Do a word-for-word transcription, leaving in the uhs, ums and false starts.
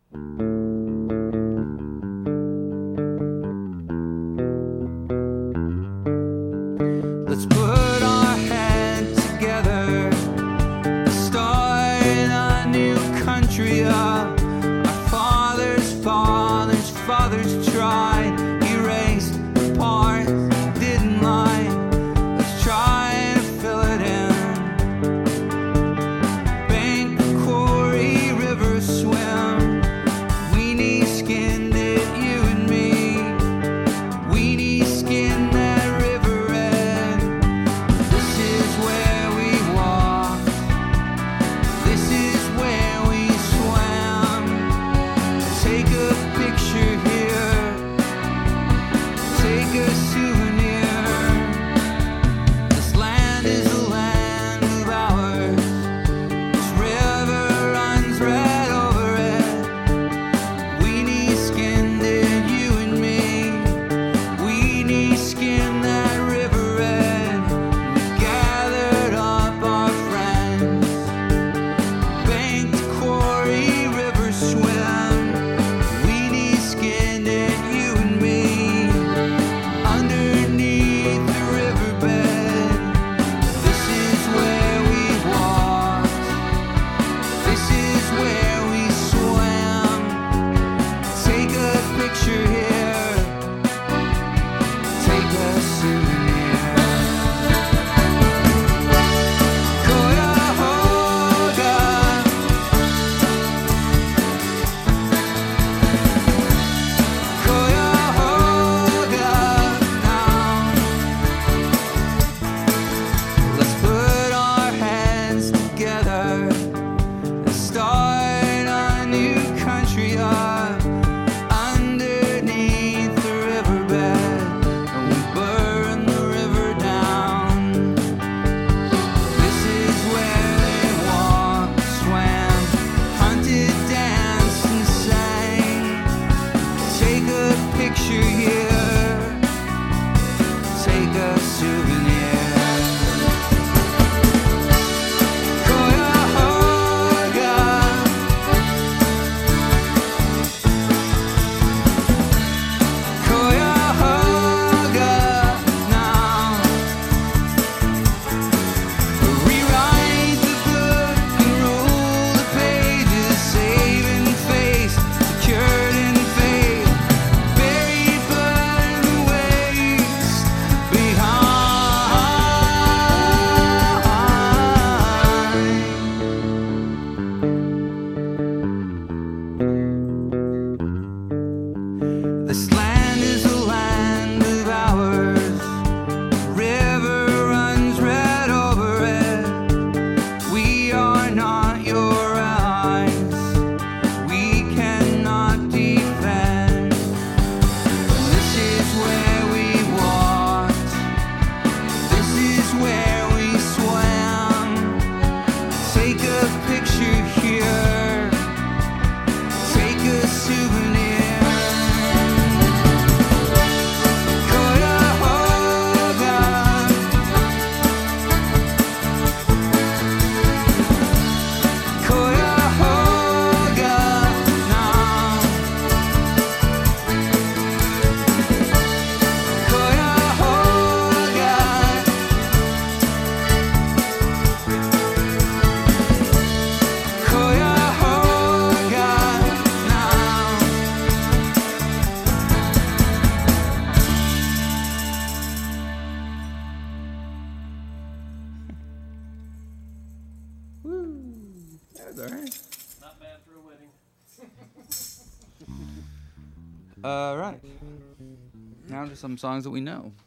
Let's put our heads together, start a new country up. Our fathers, fathers, fathers tried, erased apart, didn't lie. Let's try to fill it in. Bank, quarry, river, swim. We need skin that you and me. We need skin that river red. This is where we walk. This is where we swam. Take a picture here. Take a souvenir. This land is a land of ours. This river runs right over it. We need skin that you and me. We need skin that river red. We gathered up our friends. Banked, quarry, river swim. We need skin that you and me. Underneath the riverbed. This is where we walked. This is where we swam. Take a picture here. Take a souvenir. Cuyahoga. Cuyahoga now. Let's put our hands together and start a new country up underneath the riverbed, and we burn the river down. This is where they walked, swam, hunted, danced, and sang. Take a picture here. Take a souvenir. Cuyahoga. Cuyahoga now. Rewrite the book and rule the pages, saving face, secured in faith, buried but in waste behind. This land is a land of ours. River runs right over it. We are not your allies. We cannot defend. This is where we walked. This is where we swam. Take a picture here. Take a souvenir. Cuyahoga. Cuyahoga now. Cuyahoga. Cuyahoga now. Woo. That was all right. Not bad for a wedding. All right. Now to some songs that we know.